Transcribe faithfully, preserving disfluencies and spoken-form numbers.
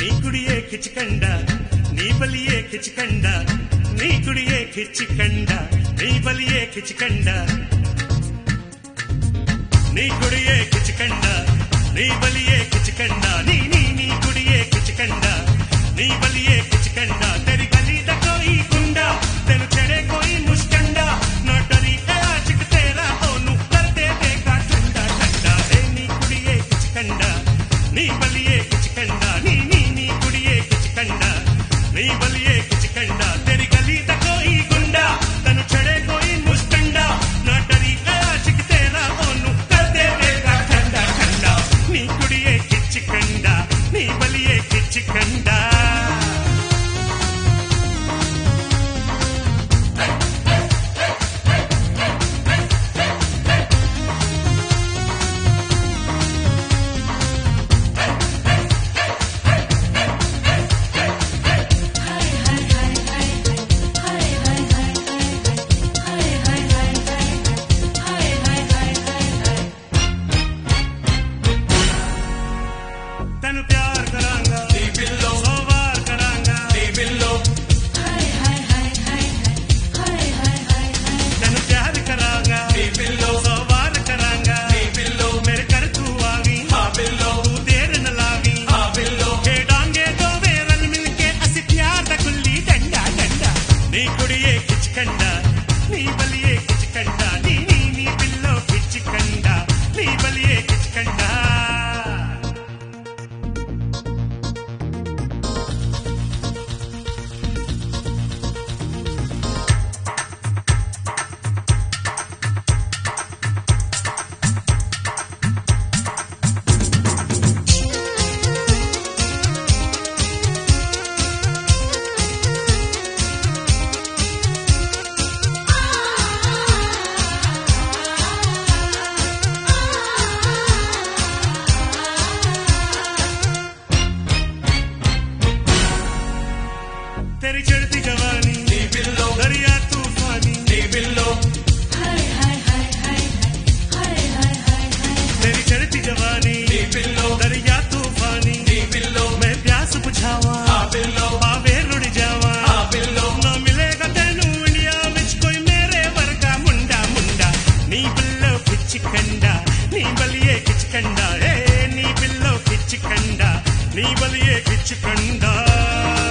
నీ కుడియే కిచికండ నీ బలియే కిచికండ నీ కుడియే కిచికండ నీ బలియే కిచికండ నీ కుడియే కిచికండ నీ బలియే కిచికండ నీ నీ నీ కుడియే కిచికండ నీ బలియే కిచికండ తెరి గली ద కోయి గుండా తెను చెడే కోయి ముస్కండ నా తరీకా ఆशिक तेरा ఓను కర్ దే దేగా ఠండా ఠండా ఏ నీ కుడియే కిచికండ నీ బలియే కిచికండ నీ నీ నీ కుడియే కిచికండ నీ బలియే కిచికండ తెరి గली ద కోయి గుండా తెను చెడే కోయి ముస్కండ నా తరీకా ఆशिक तेरा ఓను కర్ దే దేగా ఠండా ఠండా నీ కుడియే కిచికండ నీ బలియే కిచికండ तनु प्यार करांगा नी बिल्लो सौ बार करांगा नी बिल्लो हाय हाय हाय हाय हाय हाय हाय तनु प्यार करांगा नी बिल्लो सौ बार करांगा नी बिल्लो मेरे कर तू आवी हां बिल्लो तू देर न लावी हां बिल्लो के डांगे दो वेरल मिलके असि प्यार दा गुल्ली डंडा डंडा नी कुड़िए किचकंडा नी बलिए किचकंडा नी नी नी बिल्लो किचकंडा नी बलिए किचकंडा तेरी चढ़ती जवानी नी बिल्लो दरिया तूफानी नी बिल्लो हाय हाय हाय हाय हाय हाय हाय तेरी चढ़ती जवानी नी बिल्लो दरिया तूफानी नी बिल्लो मैं प्यास बुझावा हां बिल्लो आवे रुड़ जावा हां बिल्लो ना मिलेगा तेनू इंडिया विच कोई मेरे वर्गा मुंडा मुंडा नी बिल्लो किचकंडा नी बलिए किचकंडा ए नी बिल्लो किचकंडा नी बलिए किचकंडा